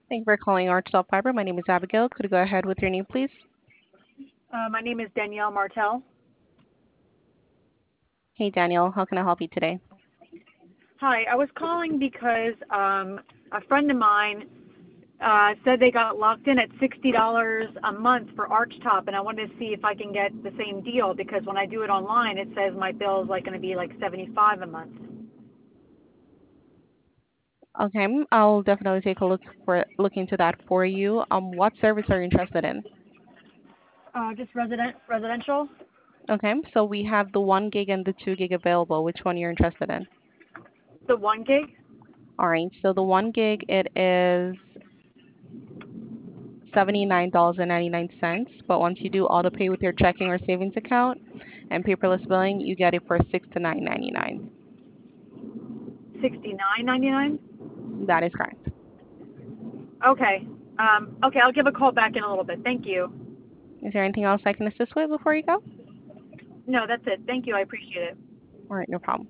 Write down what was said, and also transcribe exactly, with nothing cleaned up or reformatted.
Thank you for calling Archdale Fiber. My name is Abigail. Could you go ahead with your name, please? Uh, my name is Danielle Martel. Hey, Daniel. How can I help you today? Hi, I was calling because um, a friend of mine uh, said they got locked in at sixty dollars a month for Archtop, and I wanted to see if I can get the same deal because when I do it online, it says my bill is like going to be like seventy-five a month. Okay, mm, I'll definitely take a look for look into that for you. Um, what service are you interested in? Uh, just resident residential. Okay, so we have the one gig and the two gig available. Which one you're interested in? The one gig. All right, so the one gig it is seventy-nine dollars and ninety-nine cents, but once you do auto pay with your checking or savings account and paperless billing, you get it for sixty-nine ninety-nine. sixty-nine ninety-nine. That is correct. Okay. Um, okay, I'll give a call back in a little bit. Thank you. Is there anything else I can assist with before you go? No, that's it. Thank you. I appreciate it. All right, no problem.